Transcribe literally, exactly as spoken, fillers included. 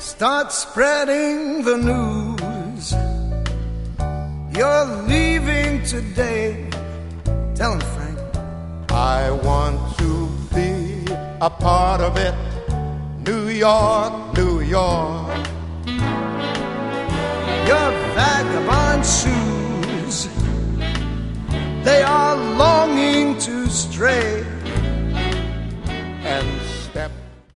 Start spreading the news. You're leaving today. Tell him, Frank. I want to be a part of it. New York, New York. Your vagabond shoes, they are longing to stray.